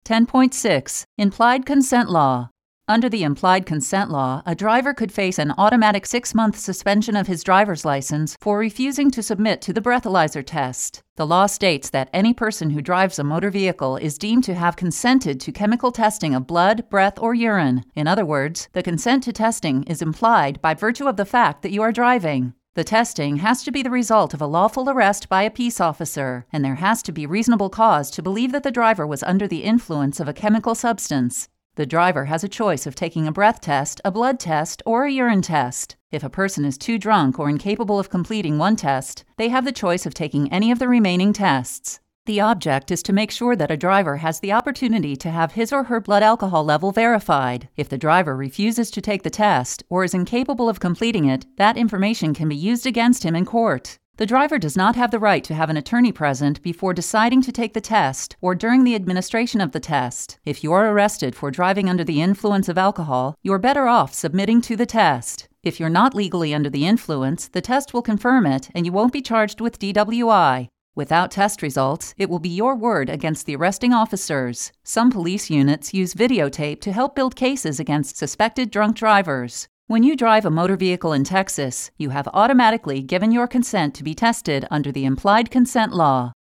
10.6 Implied Consent Law. Under the Implied Consent Law, a driver could face an automatic 6-month suspension of his driver's license for refusing to submit to the breathalyzer test. The law states that any person who drives a motor vehicle is deemed to have consented to chemical testing of blood, breath, or urine. In other words, the consent to testing is implied by virtue of the fact that you are driving. The testing has to be the result of a lawful arrest by a peace officer, and there has to be reasonable cause to believe that the driver was under the influence of a chemical substance. The driver has a choice of taking a breath test, a blood test, or a urine test. If a person is too drunk or incapable of completing one test, they have the choice of taking any of the remaining tests. The object is to make sure that a driver has the opportunity to have his or her blood alcohol level verified. If the driver refuses to take the test or is incapable of completing it, that information can be used against him in court. The driver does not have the right to have an attorney present before deciding to take the test or during the administration of the test. If you are arrested for driving under the influence of alcohol, you're better off submitting to the test. If you're not legally under the influence, the test will confirm it and you won't be charged with DWI. Without test results, it will be your word against the arresting officers. Some police units use videotape to help build cases against suspected drunk drivers. When you drive a motor vehicle in Texas, you have automatically given your consent to be tested under the Implied Consent Law.